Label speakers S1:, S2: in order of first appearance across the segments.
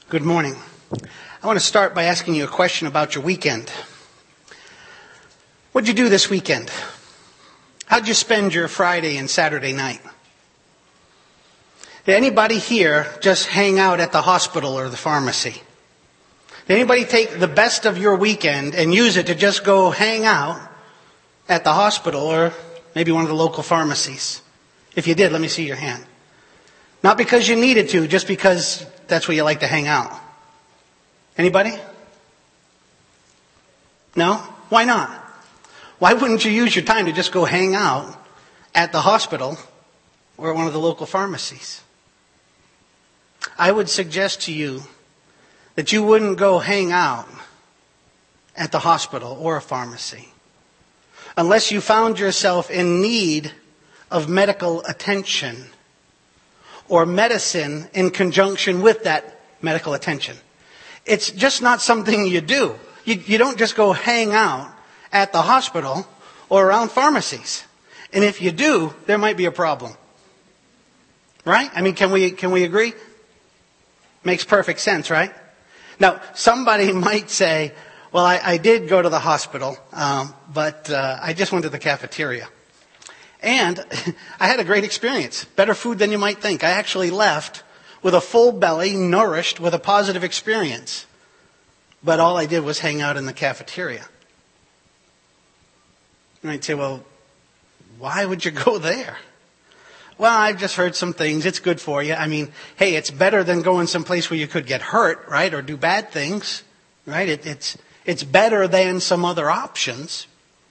S1: Good morning. I want to start by asking you a question about your weekend. What'd you do this weekend? How'd you spend your Friday and Saturday night? Did anybody here just hang out at the hospital or the pharmacy? Did anybody take the best of your weekend and use it to just go hang out at the hospital or maybe one of the local pharmacies? If you did, let me see your hand. Not because you needed to, just because that's where you like to hang out. Anybody? No? Why not? Why wouldn't you use your time to just go hang out at the hospital or at one of the local pharmacies? I would suggest to you that you wouldn't go hang out at the hospital or a pharmacy unless you found yourself in need of medical attention or medicine in conjunction with that medical attention. It's just not something you do. You don't just go hang out at the hospital or around pharmacies. And if you do, there might be a problem. Right? I mean, can we agree? Makes perfect sense, right? Now, somebody might say, well, I did go to the hospital, but I just went to the cafeteria. And I had a great experience. Better food than you might think. I actually left with a full belly, nourished with a positive experience. But all I did was hang out in the cafeteria. And I'd say, well, why would you go there? Well, I've just heard some things. It's good for you. I mean, hey, it's better than going someplace where you could get hurt, right? Or do bad things, right? It's better than some other options.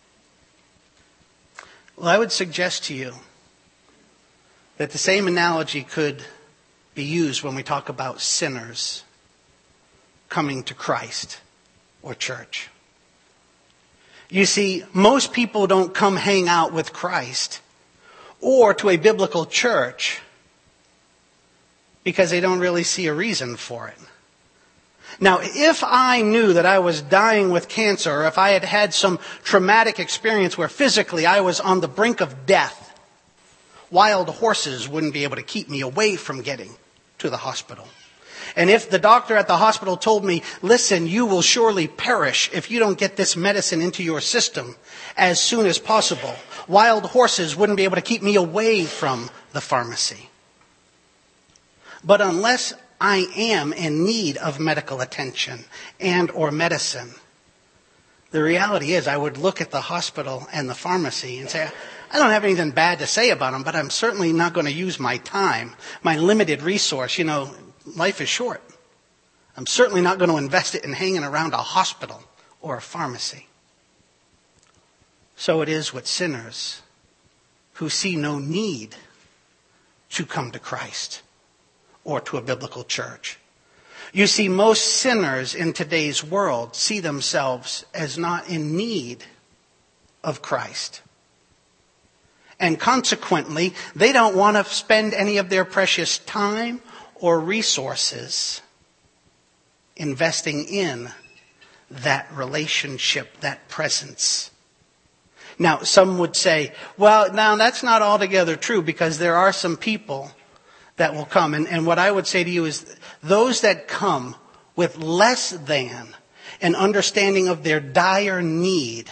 S1: Well, I would suggest to you that the same analogy could be used when we talk about sinners coming to Christ or church. You see, most people don't come hang out with Christ or to a biblical church because they don't really see a reason for it. Now, if I knew that I was dying with cancer, or if I had had some traumatic experience where physically I was on the brink of death, wild horses wouldn't be able to keep me away from getting to the hospital. And if the doctor at the hospital told me, listen, you will surely perish if you don't get this medicine into your system as soon as possible, wild horses wouldn't be able to keep me away from the pharmacy. But unless I am in need of medical attention and or medicine, the reality is I would look at the hospital and the pharmacy and say, I don't have anything bad to say about them, but I'm certainly not going to use my time, my limited resource. You know, life is short. I'm certainly not going to invest it in hanging around a hospital or a pharmacy. So it is with sinners who see no need to come to Christ or to a biblical church. You see, most sinners in today's world see themselves as not in need of Christ. And consequently, they don't want to spend any of their precious time or resources investing in that relationship, that presence. Now, some would say, well, now that's not altogether true because there are some people that will come. And what I would say to you is those that come with less than an understanding of their dire need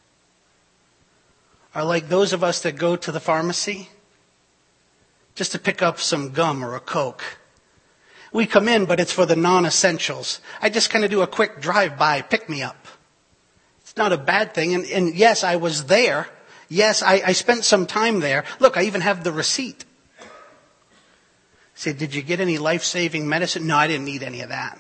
S1: are like those of us that go to the pharmacy just to pick up some gum or a Coke. We come in, but it's for the non-essentials. I just kind of do a quick drive-by, pick-me-up. It's not a bad thing. And yes, I was there. Yes, I spent some time there. Look, I even have the receipt. Say, did you get any life-saving medicine? No, I didn't need any of that.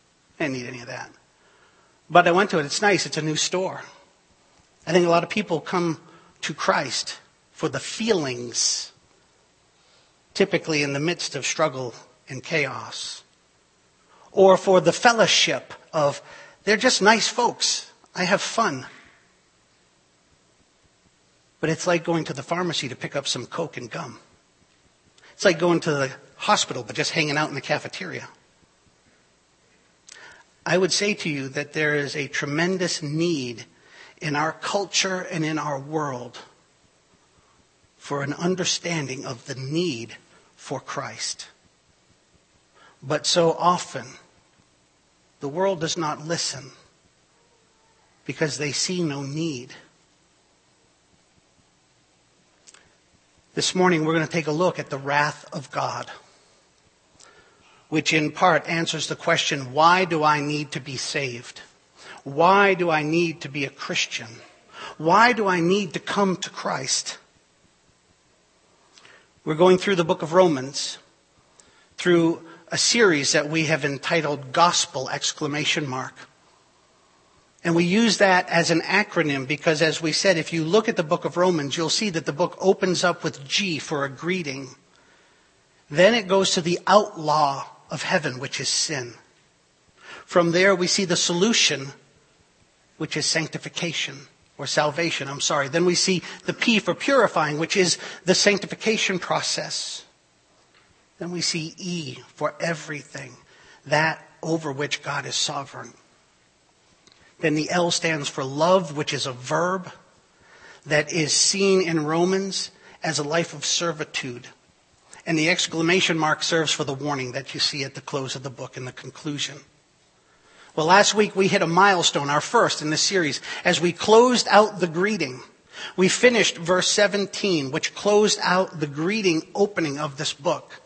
S1: But I went to it. It's nice. It's a new store. I think a lot of people come to Christ for the feelings, typically in the midst of struggle and chaos. Or for the fellowship of, they're just nice folks. I have fun. But it's like going to the pharmacy to pick up some Coke and gum. It's like going to the hospital, but just hanging out in the cafeteria. I would say to you that there is a tremendous need in our culture and in our world for an understanding of the need for Christ. But so often The world does not listen because they see no need. This morning we're going to take a look at the wrath of God, which in part answers the question, why do I need to be saved? Why do I need to be a Christian? Why do I need to come to Christ? We're going through the book of Romans, through a series that we have entitled Gospel! And we use that as an acronym because, as we said, if you look at the book of Romans, you'll see that the book opens up with G for a greeting. Then it goes to the outlaw of heaven, which is sin. From there we see the solution, which is sanctification, or salvation, Then we see the P for purifying, which is the sanctification process. Then we see E for everything, that over which God is sovereign. Then the L stands for love, which is a verb that is seen in Romans as a life of servitude. And the exclamation mark serves for the warning that you see at the close of the book in the conclusion. Well, last week we hit a milestone, our first in this series, as we closed out the greeting. We finished verse 17, which closed out the greeting opening of this book.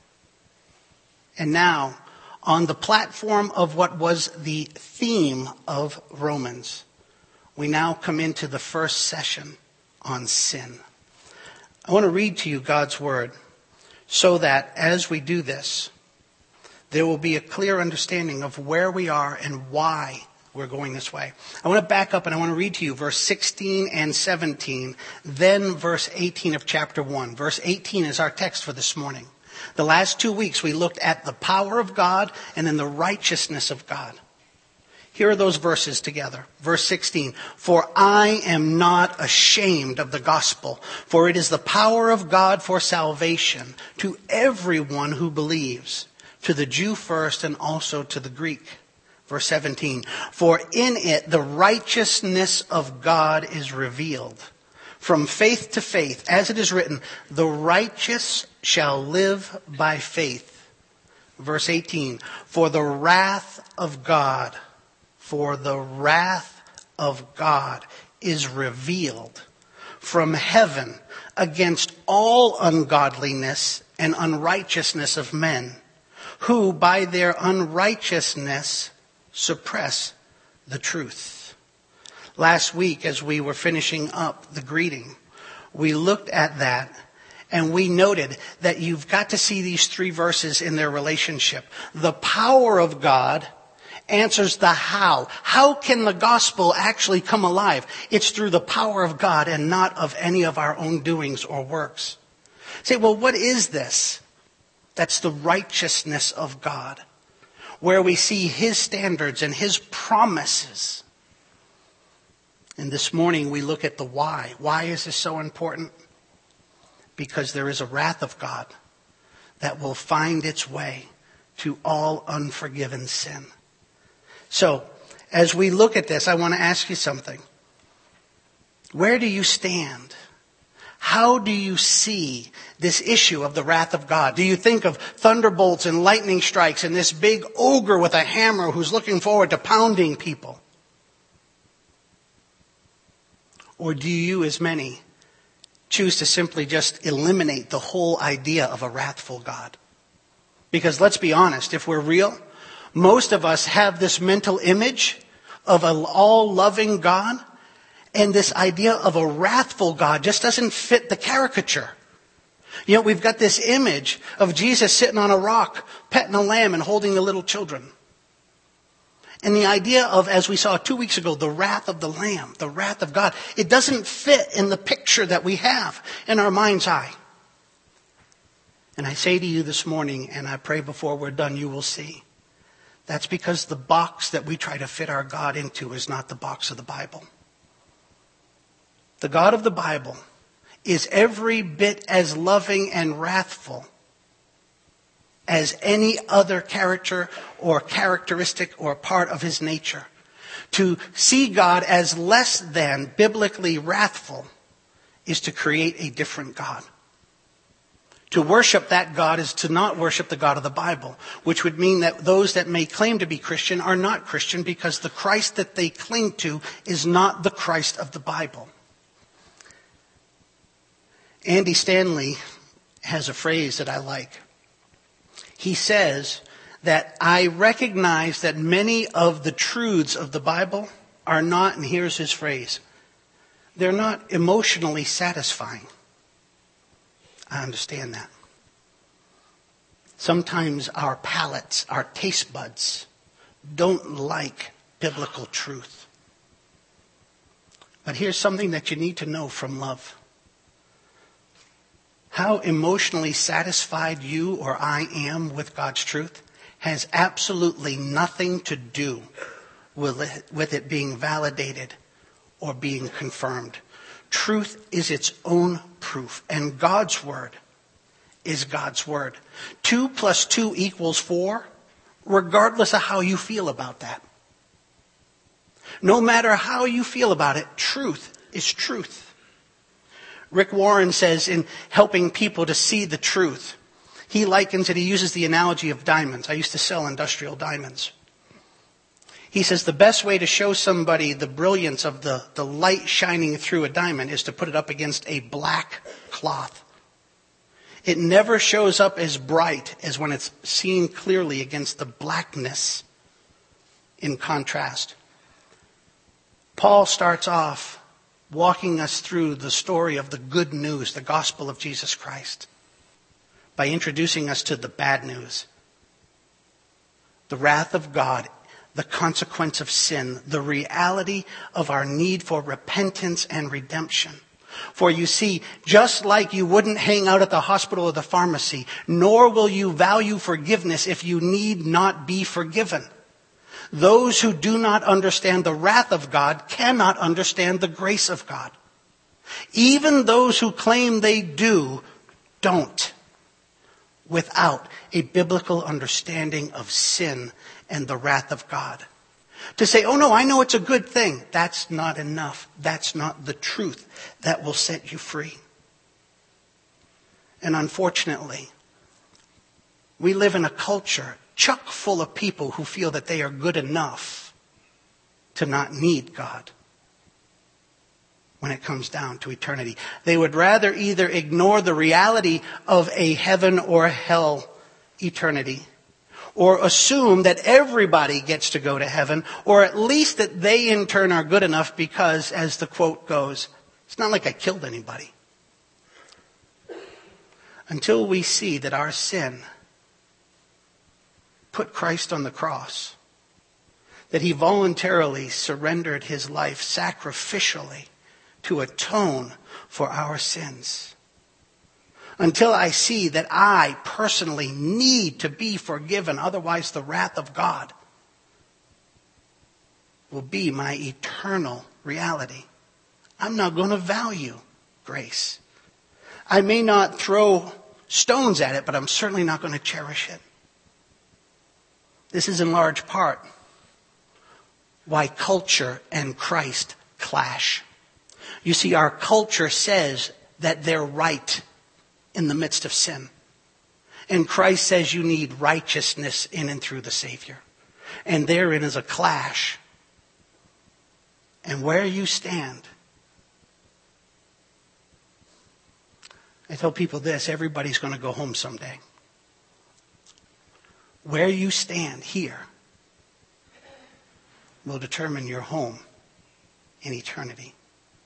S1: And now, on the platform of what was the theme of Romans, we now come into the first session on sin. I want to read to you God's word so that as we do this, there will be a clear understanding of where we are and why we're going this way. I want to back up and I want to read to you verse 16 and 17, then verse 18 of chapter 1. Verse 18 is our text for this morning. The last 2 weeks we looked at the power of God and then the righteousness of God. Here are those verses together. Verse 16, for I am not ashamed of the gospel, for it is the power of God for salvation to everyone who believes, to the Jew first and also to the Greek. Verse 17, for in it the righteousness of God is revealed from faith to faith, as it is written, the righteous shall live by faith. Verse 18, for the wrath of God is revealed from heaven against all ungodliness and unrighteousness of men, who by their unrighteousness suppress the truth. Last week, as we were finishing up the greeting, we looked at that and we noted that you've got to see these three verses in their relationship. The power of God answers the how. How can the gospel actually come alive? It's through the power of God and not of any of our own doings or works. Say, well, what is this? That's the righteousness of God, where we see His standards and His promises. And this morning we look at the why. Why is this so important? Because there is a wrath of God that will find its way to all unforgiven sin. So, as we look at this, I want to ask you something. Where do you stand? How do you see this issue of the wrath of God? Do you think of thunderbolts and lightning strikes and this big ogre with a hammer who's looking forward to pounding people? Or do you, as many, choose to simply just eliminate the whole idea of a wrathful God? Because let's be honest, if we're real, most of us have this mental image of an all-loving God, and this idea of a wrathful God just doesn't fit the caricature. You know, we've got this image of Jesus sitting on a rock, petting a lamb and holding the little children. And the idea of, as we saw 2 weeks ago, the wrath of the Lamb, the wrath of God, it doesn't fit in the picture that we have in our mind's eye. And I say to you this morning, and I pray before we're done, you will see. That's because the box that we try to fit our God into is not the box of the Bible. The God of the Bible is every bit as loving and wrathful as any other character or characteristic or part of His nature. To see God as less than biblically wrathful is to create a different God. To worship that God is to not worship the God of the Bible, which would mean that those that may claim to be Christian are not Christian because the Christ that they cling to is not the Christ of the Bible. Andy Stanley has a phrase that I like. He says that I recognize that many of the truths of the Bible are not, and here's his phrase, they're not emotionally satisfying. I understand that. Sometimes our palates, our taste buds, don't like biblical truth. But here's something that you need to know from love. How emotionally satisfied you or I am with God's truth has absolutely nothing to do with it being validated or being confirmed. Truth is its own proof, and God's word is God's word. 2 + 2 = 4, regardless of how you feel about that. No matter how you feel about it, truth is truth. Rick Warren says in helping people to see the truth, he likens it, he uses the analogy of diamonds. I used to sell industrial diamonds. He says the best way to show somebody the brilliance of the light shining through a diamond is to put it up against a black cloth. It never shows up as bright as when it's seen clearly against the blackness in contrast. Paul starts off walking us through the story of the good news, the gospel of Jesus Christ, by introducing us to the bad news. The wrath of God, the consequence of sin, the reality of our need for repentance and redemption. For you see, just like you wouldn't hang out at the hospital or the pharmacy, nor will you value forgiveness if you need not be forgiven. Those who do not understand the wrath of God cannot understand the grace of God. Even those who claim they do, don't, without a biblical understanding of sin and the wrath of God. To say, oh no, I know it's a good thing, that's not enough. That's not the truth that will set you free. And unfortunately, we live in a culture chock full of people who feel that they are good enough to not need God when it comes down to eternity. They would rather either ignore the reality of a heaven or hell eternity, or assume that everybody gets to go to heaven, or at least that they in turn are good enough because, as the quote goes, it's not like I killed anybody. Until we see that our sin put Christ on the cross, that he voluntarily surrendered his life sacrificially to atone for our sins. Until I see that I personally need to be forgiven, otherwise the wrath of God will be my eternal reality. I'm not going to value grace. I may not throw stones at it, but I'm certainly not going to cherish it. This is in large part why culture and Christ clash. You see, our culture says that they're right in the midst of sin. And Christ says you need righteousness in and through the Savior. And therein is a clash. And where you stand, I tell people this, everybody's going to go home someday. Where you stand here will determine your home in eternity.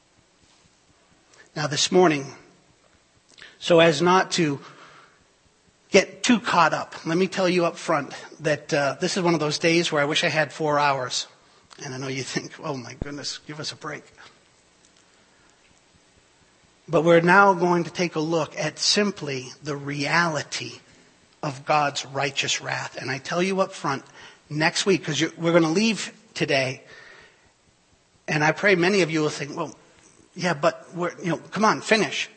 S1: Now this morning, so as not to get too caught up, let me tell you up front that this is one of those days where I wish I had 4 hours. And I know you think, oh my goodness, give us a break. But we're now going to take a look at simply the reality of God's righteous wrath. And I tell you up front, next week, because we're going to leave today, and I pray many of you will think, well, yeah, but come on, finish.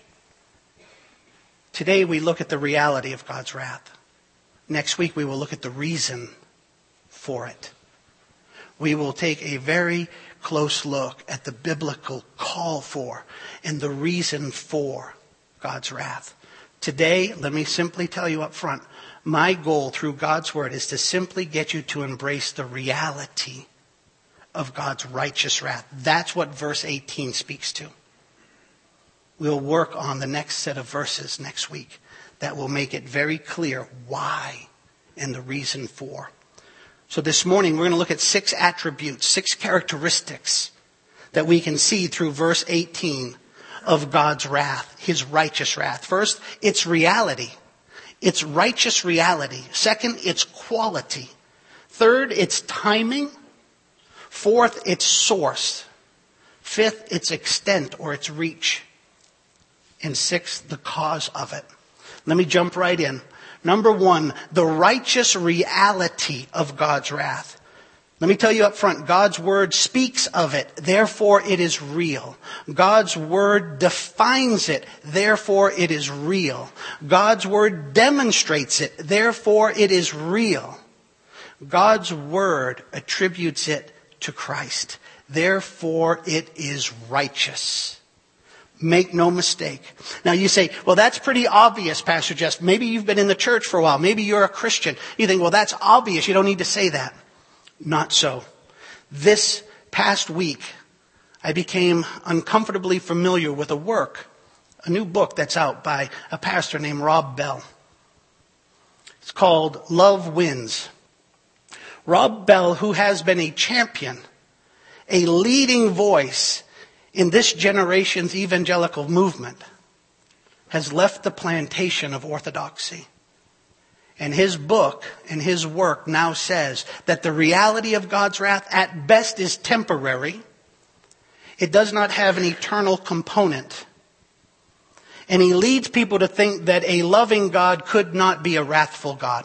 S1: Today we look at the reality of God's wrath. Next week we will look at the reason for it. We will take a very close look at the biblical call for and the reason for God's wrath. Today, let me simply tell you up front, my goal through God's word is to simply get you to embrace the reality of God's righteous wrath. That's what verse 18 speaks to. We'll work on the next set of verses next week that will make it very clear why and the reason for. So this morning we're going to look at 6 attributes, 6 characteristics that we can see through verse 18 of God's wrath, his righteous wrath. First, it's reality. It's righteous reality. Second, it's quality. Third, it's timing. Fourth, its source. Fifth, its extent or its reach. And sixth, the cause of it. Let me jump right in. Number 1, the righteous reality of God's wrath. Let me tell you up front, God's word speaks of it, therefore it is real. God's word defines it, therefore it is real. God's word demonstrates it, therefore it is real. God's word attributes it to Christ, therefore it is righteous. Make no mistake. Now you say, well, that's pretty obvious, Pastor Jess. Maybe you've been in the church for a while. Maybe you're a Christian. You think, well, that's obvious. You don't need to say that. Not so. This past week, I became uncomfortably familiar with a new book that's out by a pastor named Rob Bell. It's called Love Wins. Rob Bell, who has been a champion, a leading voice in this generation's evangelical movement, has left the plantation of orthodoxy. And his book and his work now says that the reality of God's wrath at best is temporary. It does not have an eternal component. And he leads people to think that a loving God could not be a wrathful God.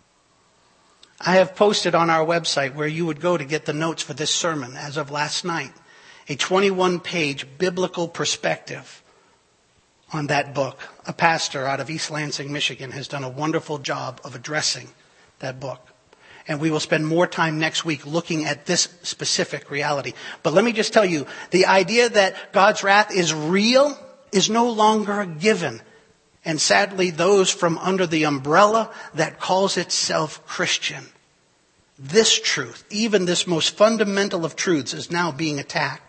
S1: I have posted on our website where you would go to get the notes for this sermon as of last night, a 21-page biblical perspective on that book. A pastor out of East Lansing, Michigan, has done a wonderful job of addressing that book. And we will spend more time next week looking at this specific reality. But let me just tell you, the idea that God's wrath is real is no longer a given. And sadly, those from under the umbrella that calls itself Christian, this truth, even this most fundamental of truths, is now being attacked.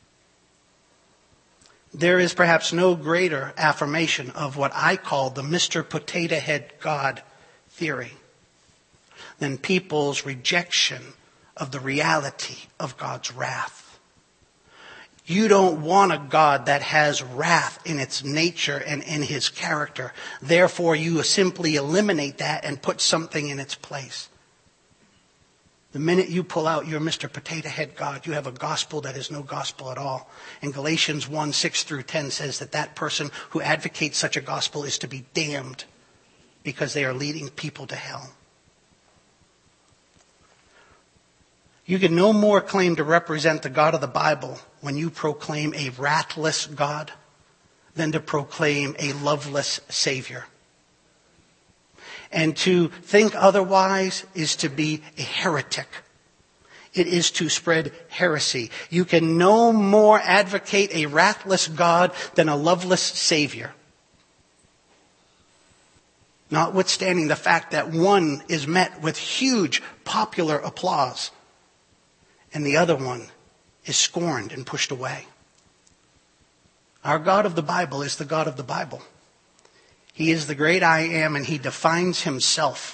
S1: There is perhaps no greater affirmation of what I call the Mr. Potato Head God theory than people's rejection of the reality of God's wrath. You don't want a God that has wrath in its nature and in his character. Therefore, you simply eliminate that and put something in its place. The minute you pull out your Mr. Potato Head God, you have a gospel that is no gospel at all. And Galatians 1, 6 through 10 says that person who advocates such a gospel is to be damned because they are leading people to hell. You can no more claim to represent the God of the Bible when you proclaim a wrathless God than to proclaim a loveless Savior. And to think otherwise is to be a heretic. It is to spread heresy. You can no more advocate a wrathless God than a loveless Savior. Notwithstanding the fact that one is met with huge popular applause and the other one is scorned and pushed away. Our God of the Bible is the God of the Bible. He is the great I am, and he defines himself.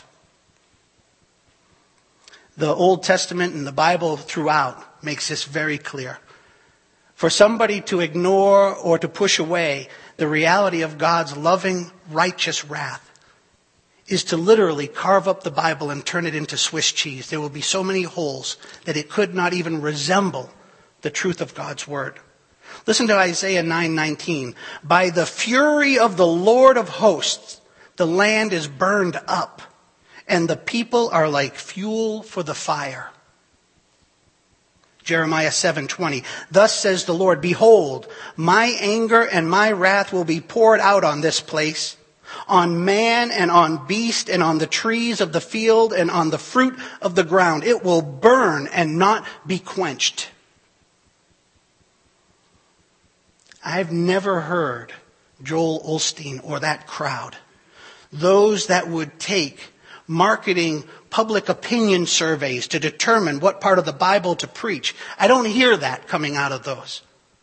S1: The Old Testament and the Bible throughout makes this very clear. For somebody to ignore or to push away the reality of God's loving, righteous wrath is to literally carve up the Bible and turn it into Swiss cheese. There will be so many holes that it could not even resemble the truth of God's word. Listen to Isaiah 9:19. By the fury of the Lord of hosts, the land is burned up, and the people are like fuel for the fire. Jeremiah 7:20. Thus says the Lord, behold, my anger and my wrath will be poured out on this place, on man and on beast and on the trees of the field and on the fruit of the ground. It will burn and not be quenched. I've never heard Joel Osteen or that crowd. Those that would take marketing public opinion surveys to determine what part of the Bible to preach. I don't hear that coming out of those.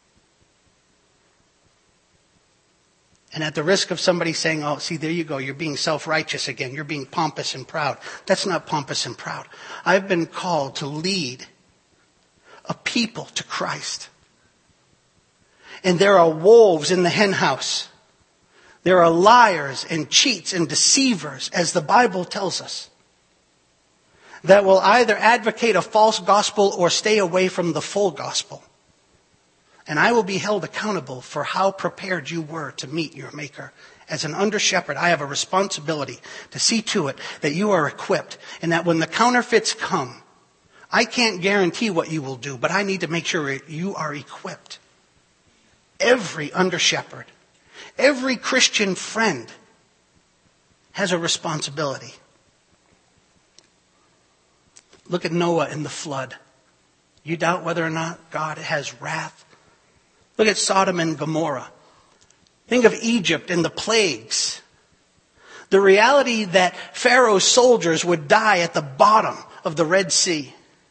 S1: And at the risk of somebody saying, oh, see, there you go, you're being self-righteous again. You're being pompous and proud. That's not pompous and proud. I've been called to lead a people to Christ. And there are wolves in the hen house. There are liars and cheats and deceivers, as the Bible tells us, that will either advocate a false gospel or stay away from the full gospel. And I will be held accountable for how prepared you were to meet your Maker. As an under-shepherd, I have a responsibility to see to it that you are equipped, and that when the counterfeits come, I can't guarantee what you will do, but I need to make sure you are equipped. Every under-shepherd, every Christian friend has a responsibility. Look at Noah and the flood. You doubt whether or not God has wrath? Look at Sodom and Gomorrah. Think of Egypt and the plagues. The reality that Pharaoh's soldiers would die at the bottom of the Red Sea.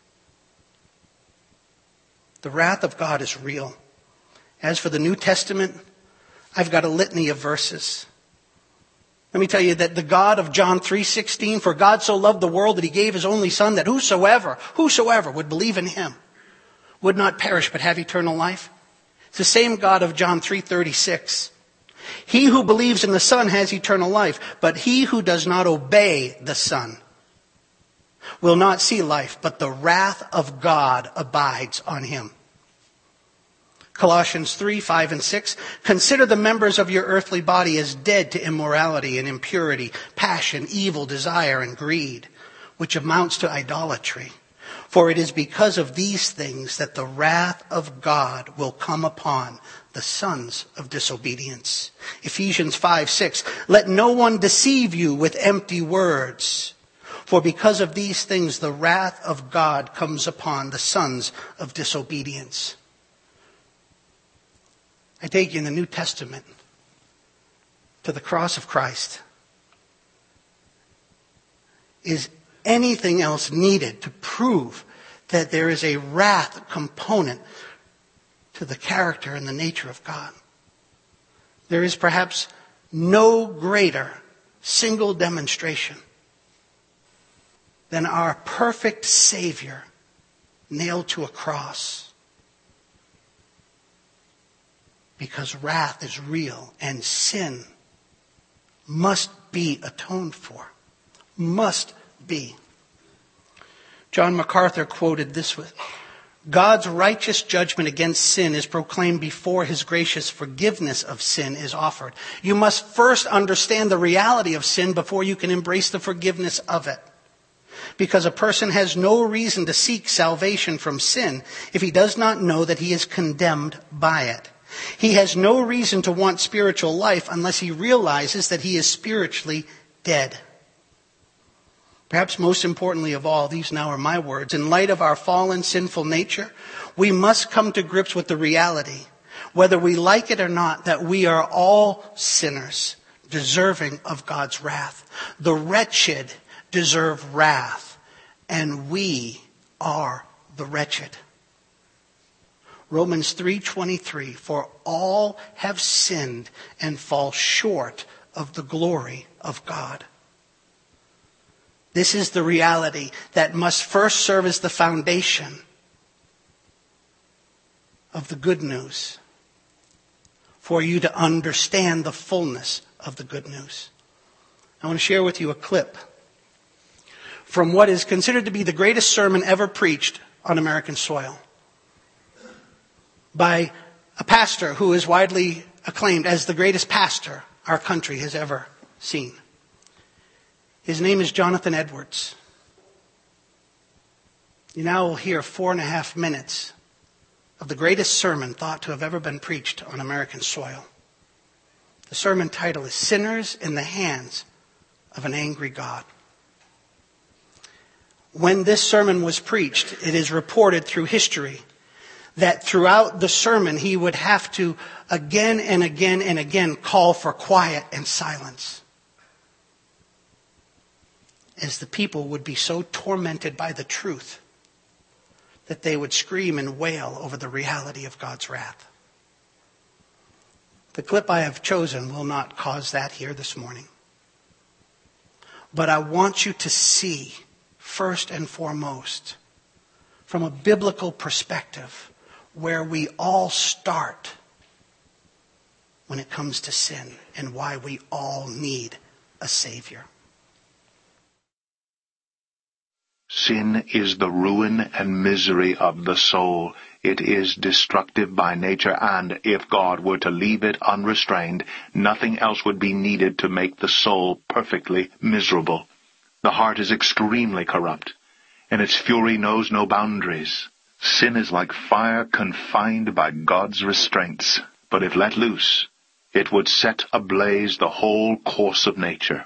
S1: The wrath of God is real. As for the New Testament, I've got a litany of verses. Let me tell you that the God of John 3:16, for God so loved the world that he gave his only son, that whosoever would believe in him would not perish but have eternal life. It's the same God of John 3:36. He who believes in the Son has eternal life, but he who does not obey the Son will not see life, but the wrath of God abides on him. Colossians 3:5 and 6. Consider the members of your earthly body as dead to immorality and impurity, passion, evil desire, and greed, which amounts to idolatry. For it is because of these things that the wrath of God will come upon the sons of disobedience. Ephesians 5:6. Let no one deceive you with empty words. For because of these things the wrath of God comes upon the sons of disobedience. I take you in the New Testament to the cross of Christ. Is anything else needed to prove that there is a wrath component to the character and the nature of God? There is perhaps no greater single demonstration than our perfect Savior nailed to a cross. Because wrath is real and sin must be atoned for. Must be. John MacArthur quoted this with, God's righteous judgment against sin is proclaimed before his gracious forgiveness of sin is offered. You must first understand the reality of sin before you can embrace the forgiveness of it. Because a person has no reason to seek salvation from sin if he does not know that he is condemned by it. He has no reason to want spiritual life unless he realizes that he is spiritually dead. Perhaps most importantly of all, these now are my words. In light of our fallen, sinful nature, we must come to grips with the reality, whether we like it or not, that we are all sinners, deserving of God's wrath. The wretched deserve wrath, and we are the wretched. Romans 3:23, for all have sinned and fall short of the glory of God. This is the reality that must first serve as the foundation of the good news for you to understand the fullness of the good news. I want to share with you a clip from what is considered to be the greatest sermon ever preached on American soil, by a pastor who is widely acclaimed as the greatest pastor our country has ever seen. His name is Jonathan Edwards. You now will hear 4.5 minutes of the greatest sermon thought to have ever been preached on American soil. The sermon title is Sinners in the Hands of an Angry God. When this sermon was preached, it is reported through history that throughout the sermon he would have to again and again and again call for quiet and silence, as the people would be so tormented by the truth that they would scream and wail over the reality of God's wrath. The clip I have chosen will not cause that here this morning. But I want you to see, first and foremost, from a biblical perspective, where we all start when it comes to sin and why we all need a Savior.
S2: Sin is the ruin and misery of the soul. It is destructive by nature, and if God were to leave it unrestrained, nothing else would be needed to make the soul perfectly miserable. The heart is extremely corrupt, and its fury knows no boundaries. Sin is like fire confined by God's restraints, but if let loose, it would set ablaze the whole course of nature.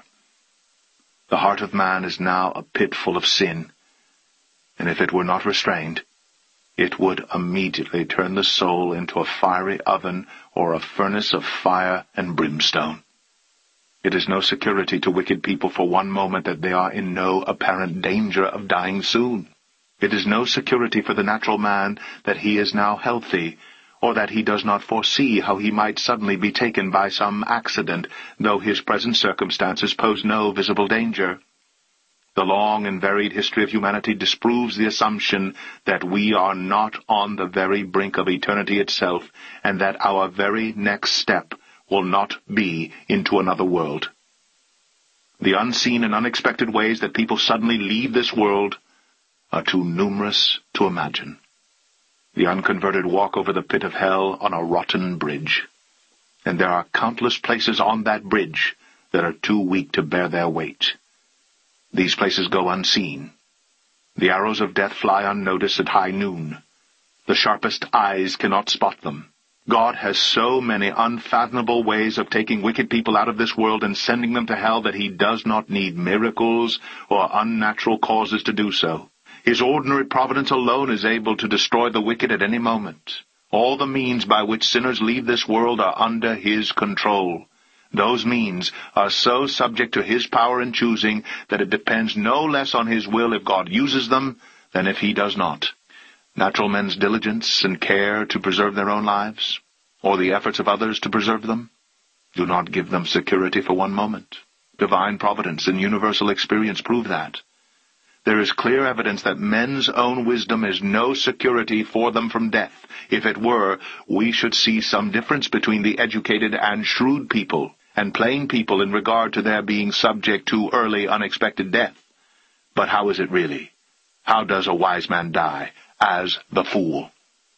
S2: The heart of man is now a pit full of sin, and if it were not restrained, it would immediately turn the soul into a fiery oven or a furnace of fire and brimstone. It is no security to wicked people for one moment that they are in no apparent danger of dying soon. It is no security for the natural man that he is now healthy, or that he does not foresee how he might suddenly be taken by some accident, though his present circumstances pose no visible danger. The long and varied history of humanity disproves the assumption that we are not on the very brink of eternity itself, and that our very next step will not be into another world. The unseen and unexpected ways that people suddenly leave this world are too numerous to imagine. The unconverted walk over the pit of hell on a rotten bridge, and there are countless places on that bridge that are too weak to bear their weight. These places go unseen. The arrows of death fly unnoticed at high noon. The sharpest eyes cannot spot them. God has so many unfathomable ways of taking wicked people out of this world and sending them to hell that he does not need miracles or unnatural causes to do so. His ordinary providence alone is able to destroy the wicked at any moment. All the means by which sinners leave this world are under his control. Those means are so subject to his power in choosing that it depends no less on his will if God uses them than if he does not. Natural men's diligence and care to preserve their own lives, or the efforts of others to preserve them, do not give them security for one moment. Divine providence and universal experience prove that. There is clear evidence that men's own wisdom is no security for them from death. If it were, we should see some difference between the educated and shrewd people and plain people in regard to their being subject to early, unexpected death. But how is it really? How does a wise man die? As the fool.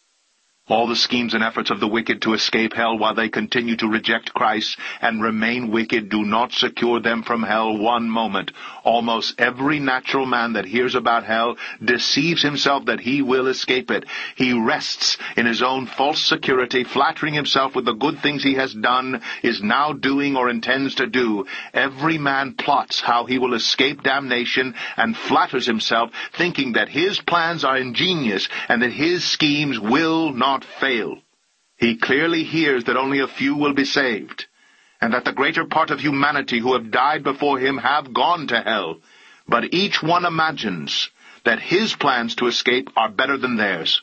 S2: All the schemes and efforts of the wicked to escape hell while they continue to reject Christ and remain wicked do not secure them from hell one moment. Almost every natural man that hears about hell deceives himself that he will escape it. He rests in his own false security, flattering himself with the good things he has done, is now doing, or intends to do. Every man plots how he will escape damnation and flatters himself, thinking that his plans are ingenious and that his schemes will not fail. He clearly hears that only a few will be saved, and that the greater part of humanity who have died before him have gone to hell. But each one imagines that his plans to escape are better than theirs.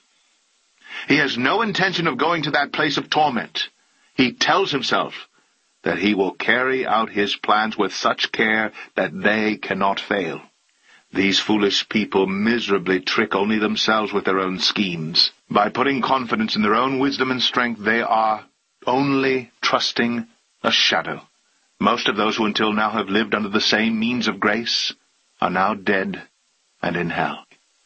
S2: He has no intention of going to that place of torment. He tells himself that he will carry out his plans with such care that they cannot fail. These foolish people miserably trick only themselves with their own schemes. By putting confidence in their own wisdom and strength, they are only trusting a shadow. Most of those who until now have lived under the same means of grace are now dead and in hell.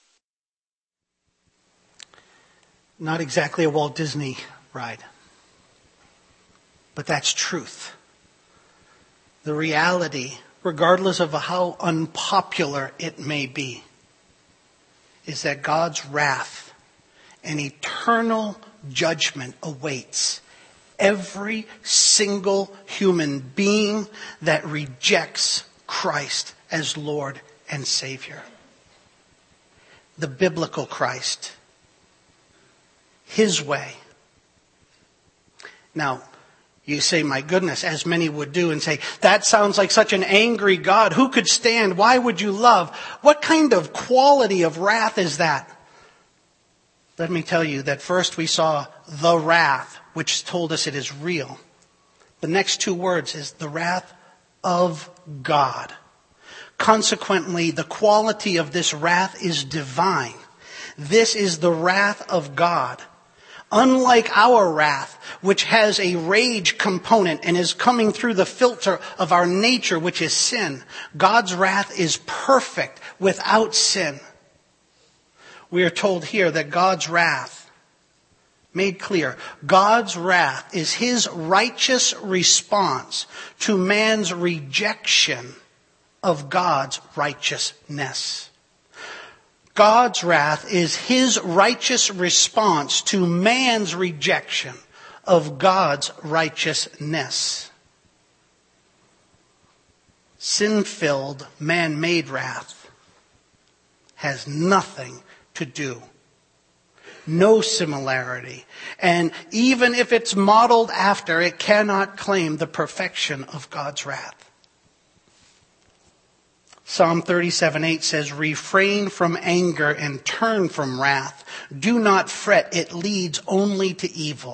S1: Not exactly a Walt Disney ride, but that's truth. The reality, regardless of how unpopular it may be, is that God's wrath and eternal judgment awaits every single human being that rejects Christ as Lord and Savior. The biblical Christ his way. Now, you say, my goodness, as many would do, and say, that sounds like such an angry God. Who could stand? Why would you love? What kind of quality of wrath is that? Let me tell you that first we saw the wrath, which told us it is real. The next two words is the wrath of God. Consequently, the quality of this wrath is divine. This is the wrath of God. Unlike our wrath, which has a rage component and is coming through the filter of our nature, which is sin, God's wrath is perfect without sin. We are told here that God's wrath, made clear, God's wrath is his righteous response to man's rejection of God's righteousness. God's wrath is his righteous response to man's rejection of God's righteousness. Sin-filled, man-made wrath has nothing to do. No similarity. And even if it's modeled after, it cannot claim the perfection of God's wrath. Psalm 37:8 says, refrain from anger and turn from wrath. Do not fret, it leads only to evil.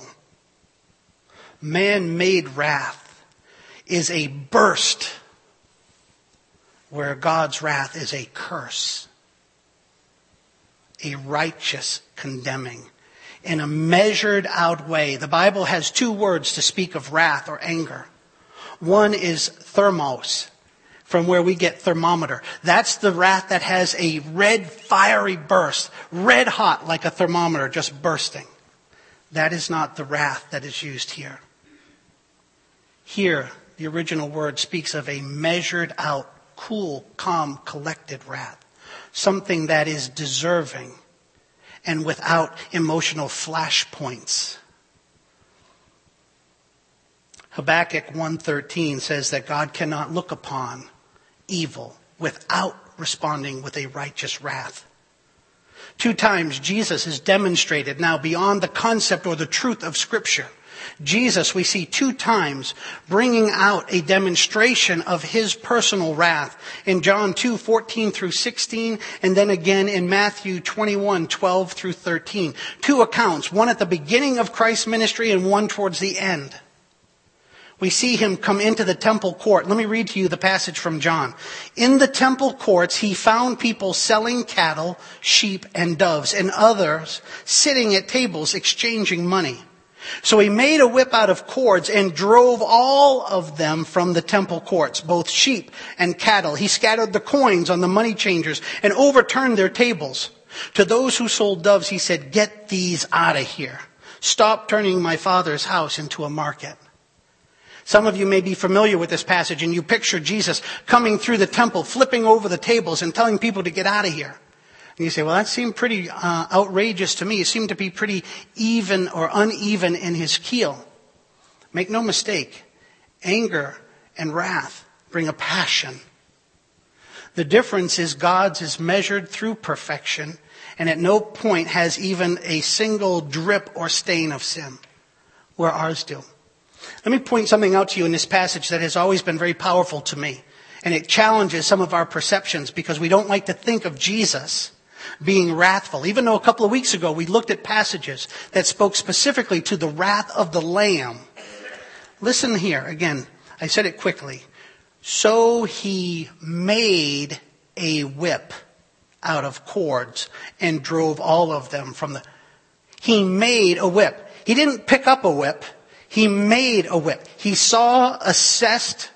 S1: Man-made wrath is a burst, where God's wrath is a curse. A righteous condemning. In a measured out way. The Bible has two words to speak of wrath or anger. One is thermos, from where we get thermometer. That's the wrath that has a red fiery burst, red hot like a thermometer just bursting. That is not the wrath that is used here. Here, the original word speaks of a measured out, cool, calm, collected wrath. Something that is deserving and without emotional flashpoints. Habakkuk 1:13 says that God cannot look upon evil without responding with a righteous wrath. 2 times Jesus is demonstrated now beyond the concept or the truth of Scripture. Jesus, we see 2 times bringing out a demonstration of his personal wrath. In John 2:14 through 16, and then again in Matthew 21:12 through 13. 2 accounts, one at the beginning of Christ's ministry and one towards the end. We see him come into the temple court. Let me read to you the passage from John. In the temple courts, he found people selling cattle, sheep, and doves, and others sitting at tables exchanging money. So he made a whip out of cords and drove all of them from the temple courts, both sheep and cattle. He scattered the coins on the money changers and overturned their tables. To those who sold doves, he said, get these out of here. Stop turning my Father's house into a market. Some of you may be familiar with this passage and you picture Jesus coming through the temple, flipping over the tables and telling people to get out of here. And you say, well, that seemed pretty outrageous to me. It seemed to be pretty even or uneven in his keel. Make no mistake, anger and wrath bring a passion. The difference is God's is measured through perfection and at no point has even a single drip or stain of sin, where ours do. Let me point something out to you in this passage that has always been very powerful to me. And it challenges some of our perceptions because we don't like to think of Jesus being wrathful. Even though a couple of weeks ago we looked at passages that spoke specifically to the wrath of the Lamb. Listen here. Again, I said it quickly. So he made a whip out of cords and drove all of them from the... He made a whip. He didn't pick up a whip. He made a whip. He saw, assessed,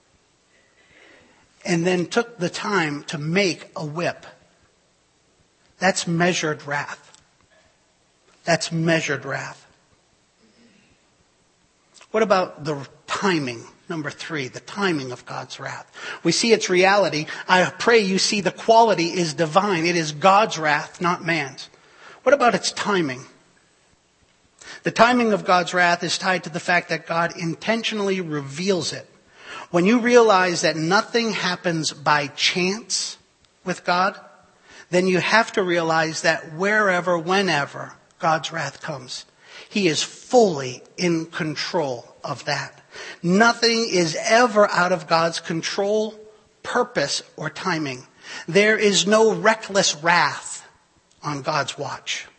S1: and then took the time to make a whip. That's measured wrath. That's measured wrath. What about the timing? Number 3, the timing of God's wrath. We see its reality. I pray you see the quality is divine. It is God's wrath, not man's. What about its timing? The timing of God's wrath is tied to the fact that God intentionally reveals it. When you realize that nothing happens by chance with God, then you have to realize that wherever, whenever God's wrath comes. He is fully in control of that. Nothing is ever out of God's control, purpose, or timing. There is no reckless wrath on God's watch.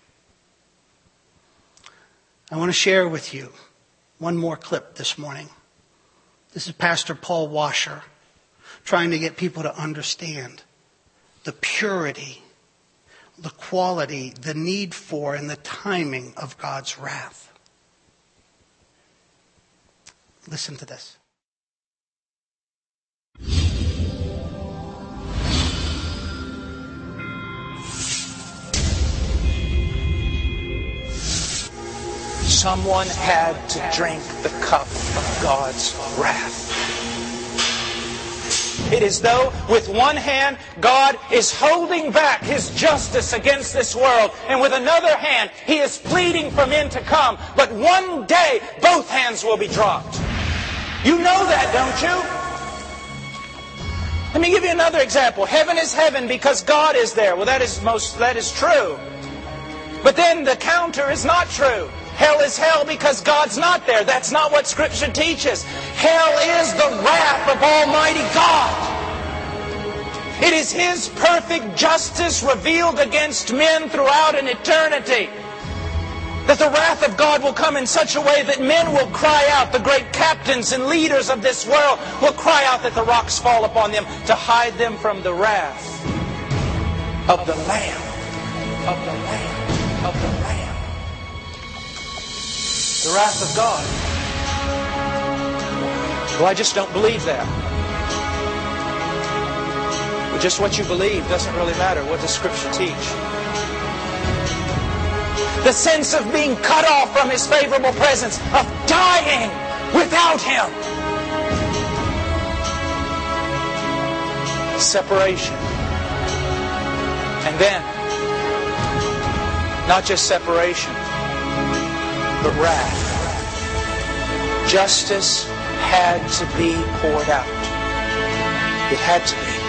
S1: I want to share with you one more clip this morning. This is Pastor Paul Washer trying to get people to understand the purity, the quality, the need for, and the timing of God's wrath. Listen to this.
S3: Someone had to drink the cup of God's wrath. It is though with one hand God is holding back His justice against this world, and with another hand He is pleading for men to come. But one day both hands will be dropped. You know that, don't you? Let me give you another example. Heaven is heaven because God is there. Well, that is true. But then the counter is not true. Hell is hell because God's not there. That's not what Scripture teaches. Hell is the wrath of Almighty God. It is His perfect justice revealed against men throughout an eternity. That the wrath of God will come in such a way that men will cry out, the great captains and leaders of this world will cry out that the rocks fall upon them to hide them from the wrath of the Lamb, of the Lamb, of the Lamb. The wrath of God. Well, I just don't believe that. But just what you believe doesn't really matter. What does Scripture teach? The sense of being cut off from His favorable presence, of dying without Him. Separation. And then, not just separation, but wrath. Justice had to be poured out. It had to be.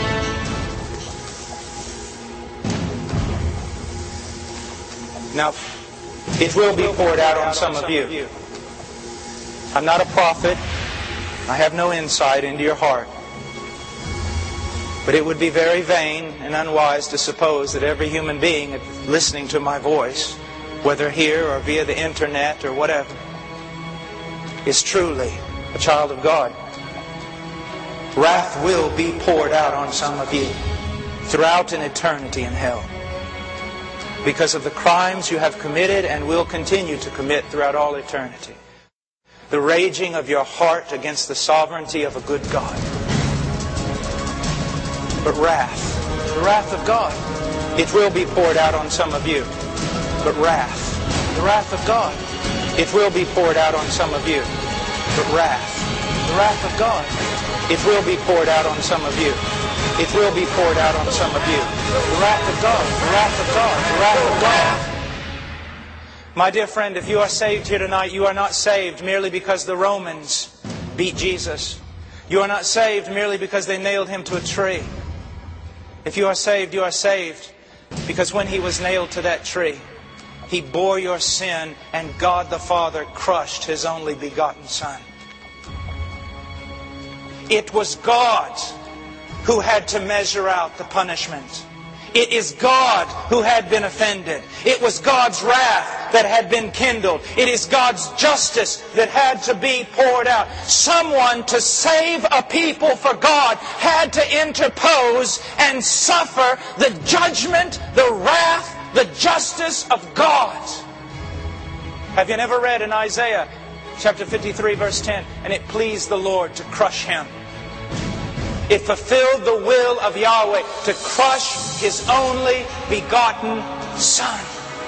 S3: Now, it will be poured out on some of you. I'm not a prophet. I have no insight into your heart. But it would be very vain and unwise to suppose that every human being listening to my voice, whether here or via the internet or whatever, is truly a child of God. Wrath will be poured out on some of you throughout an eternity in hell because of the crimes you have committed and will continue to commit throughout all eternity. The raging of your heart against the sovereignty of a good God. But wrath, the wrath of God, it will be poured out on some of you. But wrath, the wrath of God, it will be poured out on some of you. But wrath, the wrath of God, it will be poured out on some of you. It will be poured out on some of you. The wrath of God, the wrath of God, the wrath of God. My dear friend, if you are saved here tonight, you are not saved merely because the Romans beat Jesus. You are not saved merely because they nailed Him to a tree. If you are saved because when He was nailed to that tree, He bore your sin and God the Father crushed His only begotten Son. It was God who had to measure out the punishment. It is God who had been offended. It was God's wrath that had been kindled. It is God's justice that had to be poured out. Someone to save a people for God had to interpose and suffer the judgment, the wrath, the justice of God. Have you never read in Isaiah chapter 53 verse 10, and it pleased the Lord to crush him? It fulfilled the will of Yahweh to crush His only begotten Son.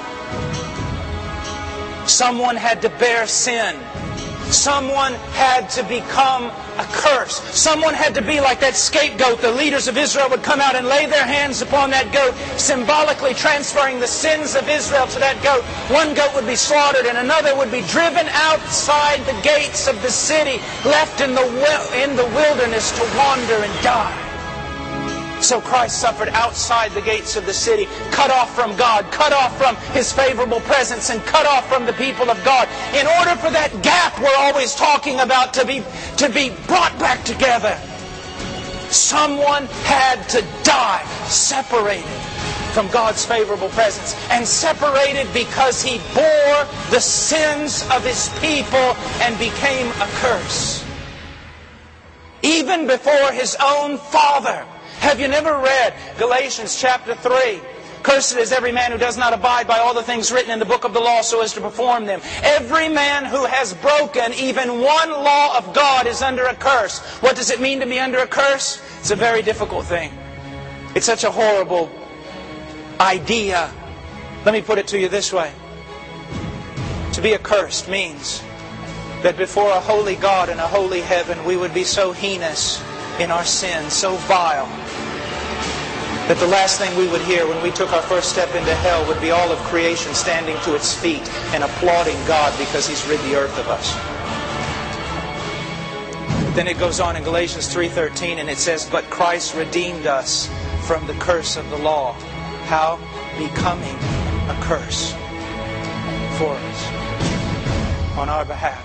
S3: Someone had to bear sin. Someone had to become a curse. Someone had to be like that scapegoat. The leaders of Israel would come out and lay their hands upon that goat, symbolically transferring the sins of Israel to that goat. One goat would be slaughtered and another would be driven outside the gates of the city, left in the wilderness to wander and die. So Christ suffered outside the gates of the city, cut off from God, cut off from His favorable presence, and cut off from the people of God, in order for that gap we're always talking about to be brought back together. Someone had to die, separated from God's favorable presence, and separated because He bore the sins of His people and became a curse. Even before His own Father. Have you never read Galatians chapter 3? Cursed is every man who does not abide by all the things written in the book of the law so as to perform them. Every man who has broken even one law of God is under a curse. What does it mean to be under a curse? It's a very difficult thing. It's such a horrible idea. Let me put it to you this way. To be accursed means that before a holy God and a holy heaven we would be so heinous in our sin, so vile, that the last thing we would hear when we took our first step into hell would be all of creation standing to its feet and applauding God because He's rid the earth of us. Then it goes on in Galatians 3:13 and it says, "But Christ redeemed us from the curse of the law." How? Becoming a curse for us on our behalf.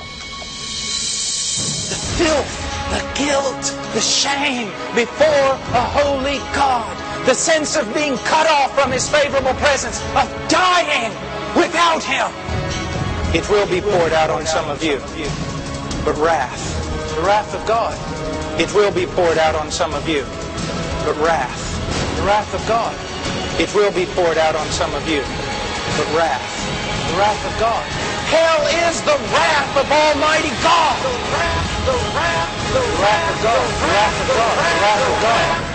S3: The filth, the guilt, the shame before a holy God. The sense of being cut off from His favorable presence, of dying without Him. It will be poured out on some of you. But wrath, the wrath of God, it will be poured out on some of you. But wrath, the wrath of God, it will be poured out on some of you. But wrath, the wrath of God. Hell is the wrath of Almighty God. The wrath of God. The wrath of God. The wrath of God.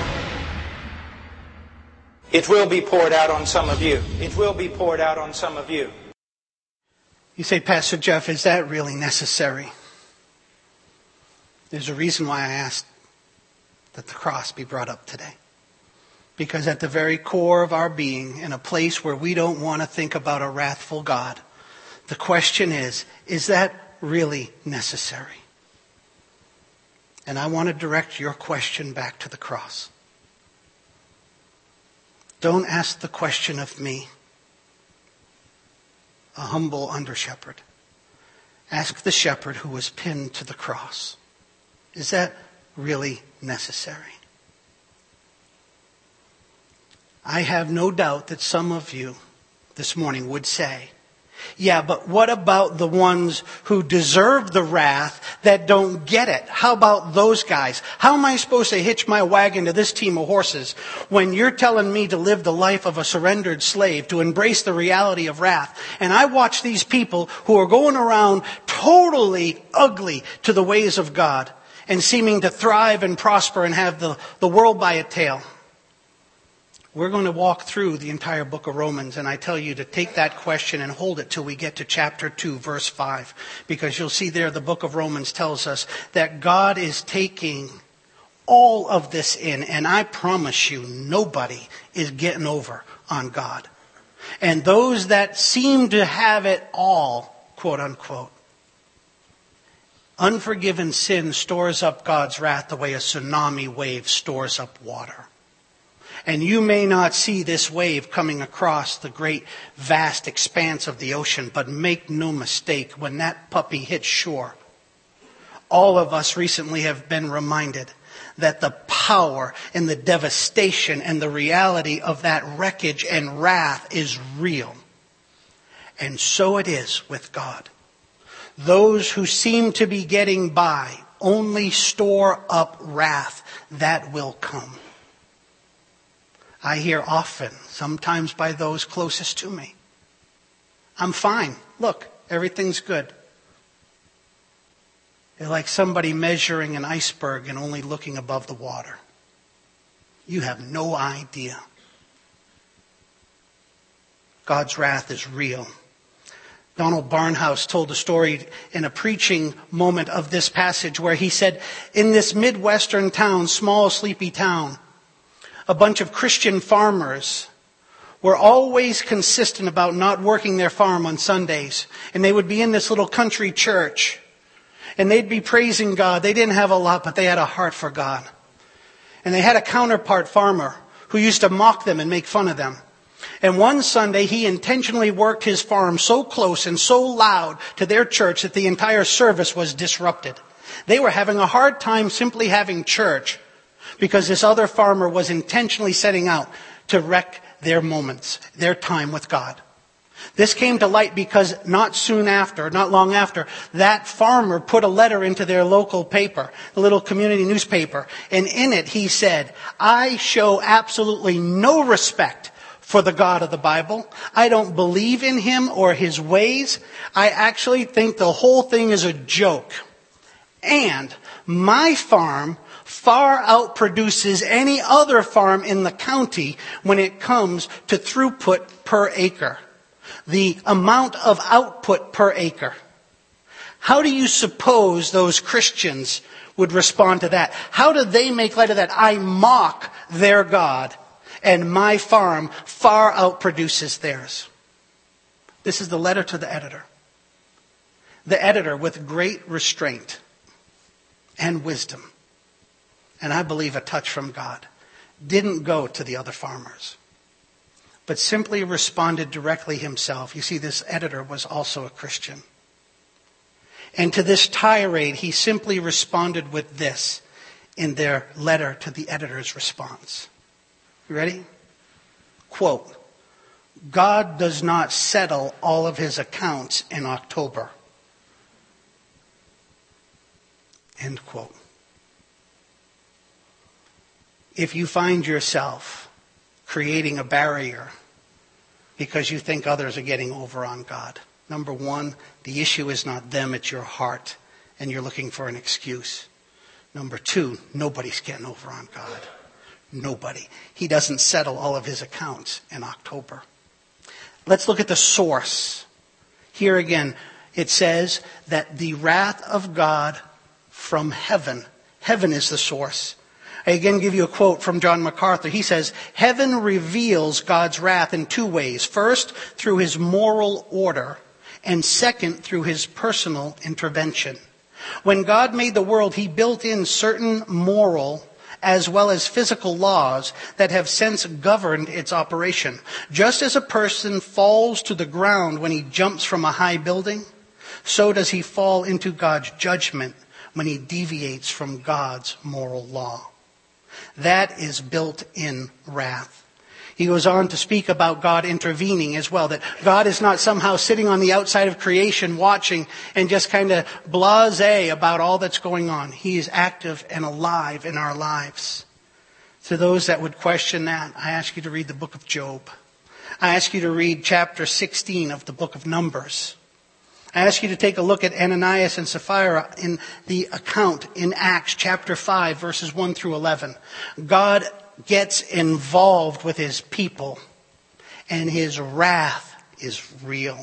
S3: It will be poured out on some of you. It will be poured out on some of you.
S1: You say, Pastor Jeff, is that really necessary? There's a reason why I asked that the cross be brought up today. Because at the very core of our being, in a place where we don't want to think about a wrathful God, the question is that really necessary? And I want to direct your question back to the cross. Don't ask the question of me, a humble under-shepherd. Ask the shepherd who was pinned to the cross. Is that really necessary? I have no doubt that some of you this morning would say, yeah, but what about the ones who deserve the wrath that don't get it? How about those guys? How am I supposed to hitch my wagon to this team of horses when you're telling me to live the life of a surrendered slave, to embrace the reality of wrath? And I watch these people who are going around totally ugly to the ways of God and seeming to thrive and prosper and have the world by a tail. We're going to walk through the entire book of Romans, and I tell you to take that question and hold it till we get to chapter 2, verse 5. Because you'll see there the book of Romans tells us that God is taking all of this in, and I promise you nobody is getting over on God. And those that seem to have it all, quote unquote, unforgiven sin stores up God's wrath the way a tsunami wave stores up water. And you may not see this wave coming across the great vast expanse of the ocean, but make no mistake, when that puppy hits shore, all of us recently have been reminded that the power and the devastation and the reality of that wreckage and wrath is real. And so it is with God. Those who seem to be getting by only store up wrath that will come. I hear often, sometimes by those closest to me, I'm fine. Look, everything's good. They're like somebody measuring an iceberg and only looking above the water. You have no idea. God's wrath is real. Donald Barnhouse told a story in a preaching moment of this passage where he said, in this Midwestern town, small, sleepy town, a bunch of Christian farmers were always consistent about not working their farm on Sundays. And they would be in this little country church. And they'd be praising God. They didn't have a lot, but they had a heart for God. And they had a counterpart farmer who used to mock them and make fun of them. And one Sunday, he intentionally worked his farm so close and so loud to their church that the entire service was disrupted. They were having a hard time simply having church because this other farmer was intentionally setting out to wreck their moments, their time with God. This came to light because not long after, that farmer put a letter into their local paper, the little community newspaper. And in it he said, "I show absolutely no respect for the God of the Bible. I don't believe in him or his ways. I actually think the whole thing is a joke. And my farm far outproduces any other farm in the county when it comes to throughput per acre. The amount of output per acre." How do you suppose those Christians would respond to that? How do they make light of that? I mock their God, and my farm far outproduces theirs. This is the letter to the editor. The editor, with great restraint and wisdom, and I believe a touch from God, didn't go to the other farmers, but simply responded directly himself. You see, this editor was also a Christian. And to this tirade, he simply responded with this in their letter to the editor's response. You ready? Quote, "God does not settle all of his accounts in October." End quote. If you find yourself creating a barrier because you think others are getting over on God, number one, the issue is not them, it's your heart, and you're looking for an excuse. Number two, nobody's getting over on God. Nobody. He doesn't settle all of his accounts in October. Let's look at the source. Here again, it says that the wrath of God from heaven. Heaven is the source. I again give you a quote from John MacArthur. He says, "Heaven reveals God's wrath in two ways. First, through his moral order, and second, through his personal intervention. When God made the world, he built in certain moral as well as physical laws that have since governed its operation. Just as a person falls to the ground when he jumps from a high building, so does he fall into God's judgment when he deviates from God's moral law. That is built-in wrath." He goes on to speak about God intervening as well, that God is not somehow sitting on the outside of creation watching and just kind of blasé about all that's going on. He is active and alive in our lives. To those that would question that, I ask you to read the book of Job. I ask you to read chapter 16 of the book of Numbers. I ask you to take a look at Ananias and Sapphira in the account in Acts chapter 5, verses 1 through 11. God gets involved with his people, and his wrath is real.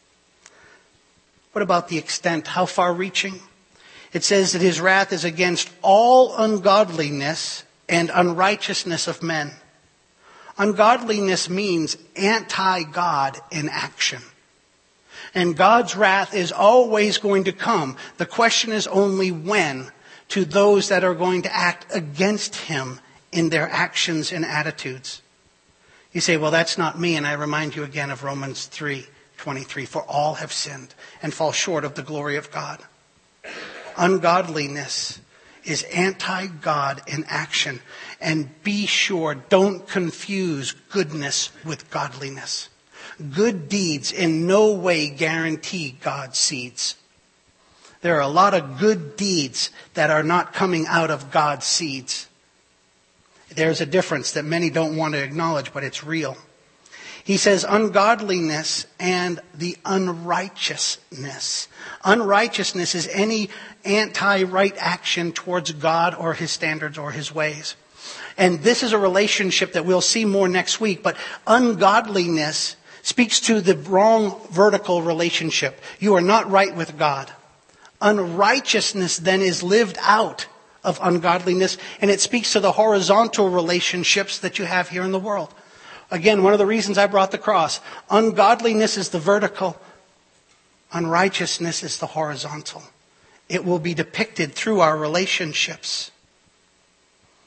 S1: What about the extent? How far-reaching? It says that his wrath is against all ungodliness and unrighteousness of men. Ungodliness means anti-God in action. And God's wrath is always going to come. The question is only when, to those that are going to act against him in their actions and attitudes. You say, well, that's not me. And I remind you again of Romans 3:23. For all have sinned and fall short of the glory of God. Ungodliness is anti-God in action. And be sure, don't confuse goodness with godliness. Good deeds in no way guarantee God's seeds. There are a lot of good deeds that are not coming out of God's seeds. There's a difference that many don't want to acknowledge, but it's real. He says ungodliness and the unrighteousness. Unrighteousness is any anti-right action towards God or his standards or his ways. And this is a relationship that we'll see more next week, but ungodliness speaks to the wrong vertical relationship. You are not right with God. Unrighteousness then is lived out of ungodliness, and it speaks to the horizontal relationships that you have here in the world. Again, one of the reasons I brought the cross. Ungodliness is the vertical. Unrighteousness is the horizontal. It will be depicted through our relationships.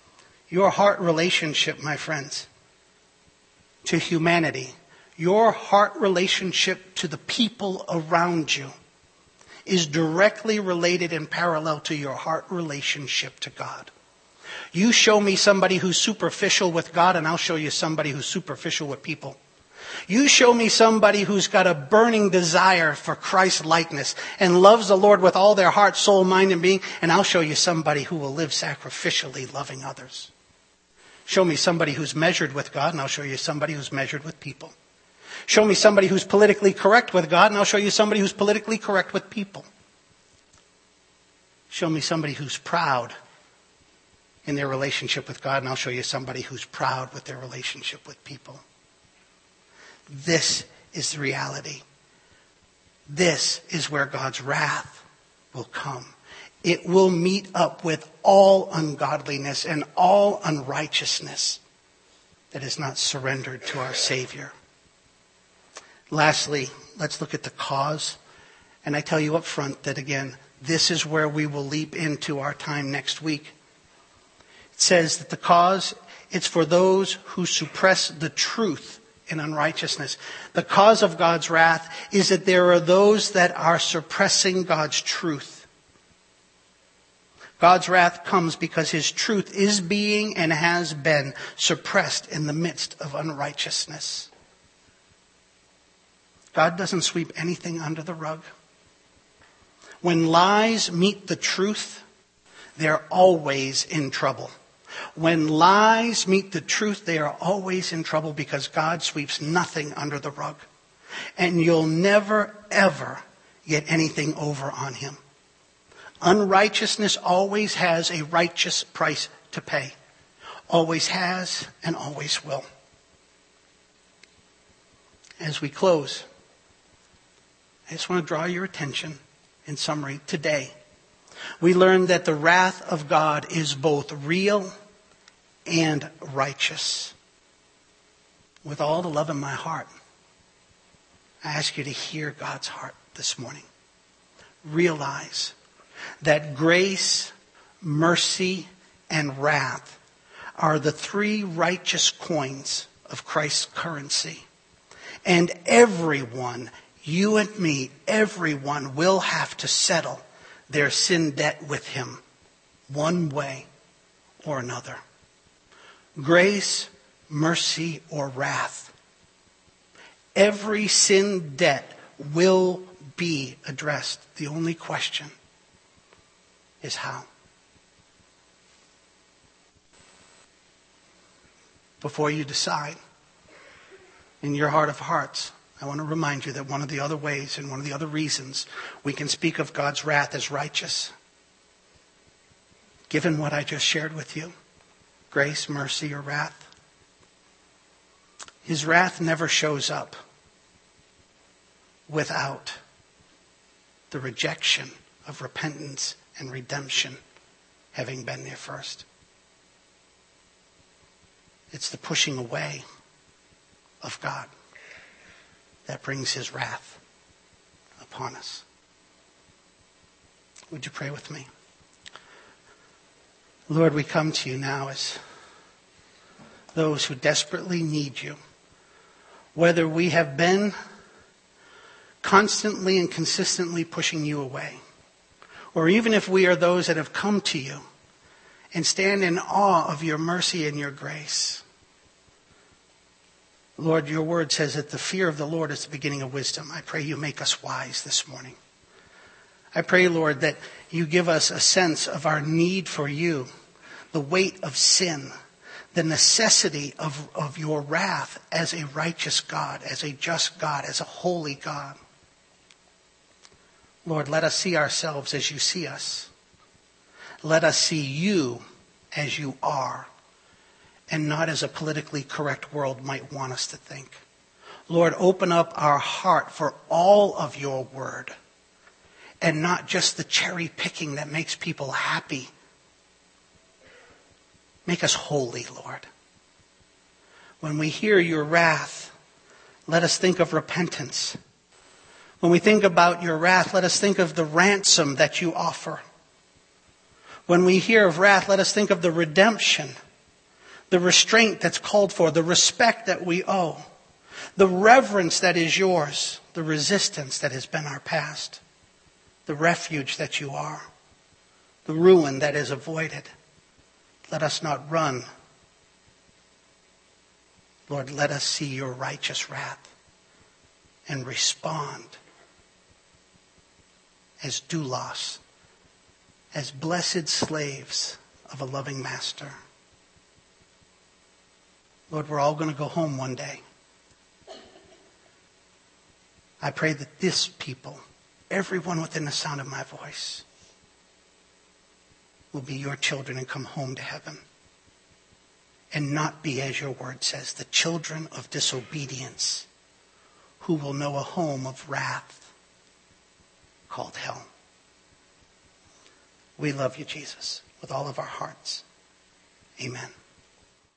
S1: Your heart relationship, my friends, to humanity, your heart relationship to the people around you is directly related and parallel to your heart relationship to God. You show me somebody who's superficial with God, and I'll show you somebody who's superficial with people. You show me somebody who's got a burning desire for Christ likeness and loves the Lord with all their heart, soul, mind, and being, and I'll show you somebody who will live sacrificially loving others. Show me somebody who's measured with God, and I'll show you somebody who's measured with people. Show me somebody who's politically correct with God, and I'll show you somebody who's politically correct with people. Show me somebody who's proud in their relationship with God, and I'll show you somebody who's proud with their relationship with people. This is the reality. This is where God's wrath will come. It will meet up with all ungodliness and all unrighteousness that is not surrendered to our Savior. Lastly, let's look at the cause. And I tell you up front that, again, this is where we will leap into our time next week. It says that the cause, it's for those who suppress the truth in unrighteousness. The cause of God's wrath is that there are those that are suppressing God's truth. God's wrath comes because His truth is being and has been suppressed in the midst of unrighteousness. God doesn't sweep anything under the rug. When lies meet the truth, they're always in trouble. When lies meet the truth, they are always in trouble because God sweeps nothing under the rug. And you'll never, ever get anything over on Him. Unrighteousness always has a righteous price to pay. Always has and always will. As we close, I just want to draw your attention, in summary, today. We learned that the wrath of God is both real and righteous. With all the love in my heart, I ask you to hear God's heart this morning. Realize that grace, mercy, and wrath are the three righteous coins of Christ's currency. And everyone, you and me, everyone will have to settle their sin debt with Him, one way or another. Grace, mercy, or wrath. Every sin debt will be addressed. The only question is how. Before you decide, in your heart of hearts, I want to remind you that one of the other ways and one of the other reasons we can speak of God's wrath as righteous, given what I just shared with you, grace, mercy, or wrath, His wrath never shows up without the rejection of repentance and redemption having been there first. It's the pushing away of God that brings His wrath upon us. Would you pray with me? Lord, we come to you now as those who desperately need you. Whether we have been constantly and consistently pushing you away, or even if we are those that have come to you and stand in awe of your mercy and your grace. Lord, your word says that the fear of the Lord is the beginning of wisdom. I pray you make us wise this morning. I pray, Lord, that you give us a sense of our need for you, the weight of sin, the necessity of your wrath as a righteous God, as a just God, as a holy God. Lord, let us see ourselves as you see us. Let us see you as you are, and not as a politically correct world might want us to think. Lord, open up our heart for all of your word, and not just the cherry picking that makes people happy. Make us holy, Lord. When we hear your wrath, let us think of repentance. When we think about your wrath, let us think of the ransom that you offer. When we hear of wrath, let us think of the redemption the restraint that's called for, the respect that we owe, the reverence that is yours, the resistance that has been our past, the refuge that you are, the ruin that is avoided. Let us not run. Lord, let us see your righteous wrath and respond as doulos, as blessed slaves of a loving master. Lord, we're all going to go home one day. I pray that this people, everyone within the sound of my voice, will be your children and come home to heaven. And not be, as your word says, the children of disobedience who will know a home of wrath called hell. We love you, Jesus, with all of our hearts. Amen.